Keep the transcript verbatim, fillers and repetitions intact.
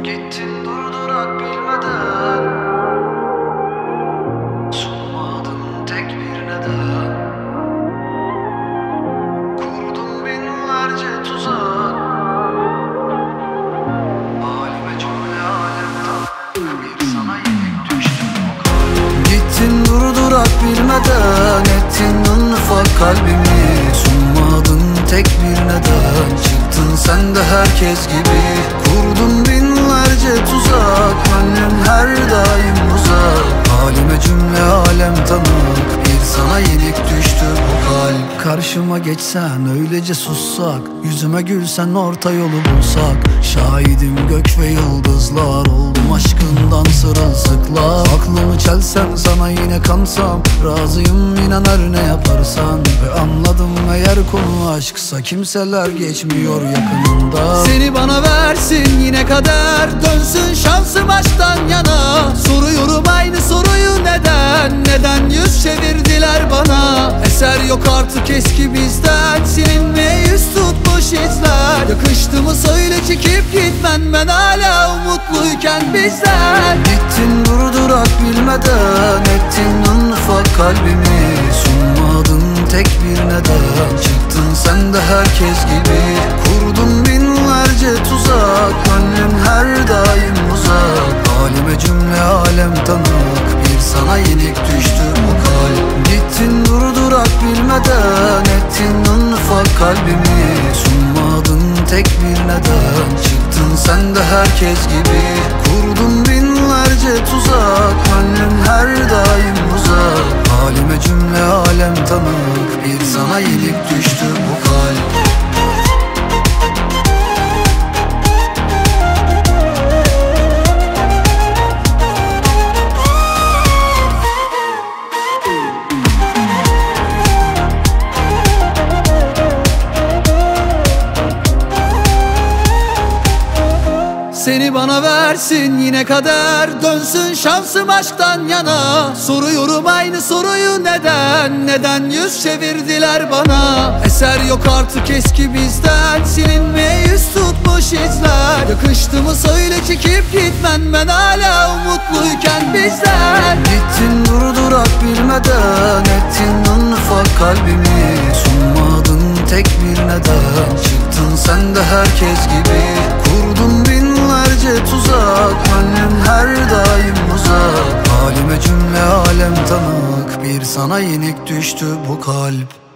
Gittin durdurak bilmeden, sunmadın tek bir neden. Kurdum binlerce tuzak, halime cümle alemden bir sana yenik düştüm o kalbim. Gittin durdurak bilmeden, ettin en ufak kalbimi. Sunmadın tek bir neden, çıktın sen de herkes gibi. Kurdum binlerce tuzak, gönlüm her daim uzak. Halime cümle alem tanık, bir sana yenik düştü bu kalp. Karşıma geçsen öylece sussak, yüzüme gülsen orta yolu bulsak. Şahidim gök ve yıldızlar, oldum aşkından sırılsıklar. Aklımı çelsen sana yine kansam, razıyım inan her ne yaparsan. Ve anladım eğer konu aşksa, kimseler geçmiyor yakınında. Seni bana versin yine kader, dönsün şansım aşktan yana. Soruyorum aynı soruyu, neden, neden yüz çevirdiler bana. Eser yok artık eski bizden, silinmeye yüz tutmuş izler. Yakıştı mı söyle çekip gitmen, ben hala umutluyken bizden. Gittin durdurak bilmeden, ettin en ufak kalbimi. Sunmadın tek bir neden, çıktın sen de herkes gibi. Kurdum binlerce tuzak, gönlüm her daim uzak. Halime cümle alem tanık, bir sana yenik düştü bu kalp. Gittin durdurak bilmeden, ettin en ufak kalbimi. Sunmadın tek bir neden, çıktın sen de herkes gibi. Kurdum binlerce tuzak, gönlüm her daim uzak. Halime cümle alem tanık, bir sana yenik düştü bu kalp. Seni bana versin yine kader, dönsün şansım aşktan yana. Soruyorum aynı soruyu, neden, neden yüz çevirdiler bana. Eser yok artık eski bizden, silinmeye yüz tutmuş izler. Yakıştı mı söyle çekip gitmen, ben hala umutluyken bizden. Gittin durdurak bilmeden, ettin en ufak kalbimi. Sunmadın tek bir neden, çıktın sen de herkes gibi. Kurdum binlerce tuzak, gönlüm her daim uzak. Halime cümle alem tanık, bir sana yenik düştü bu kalp.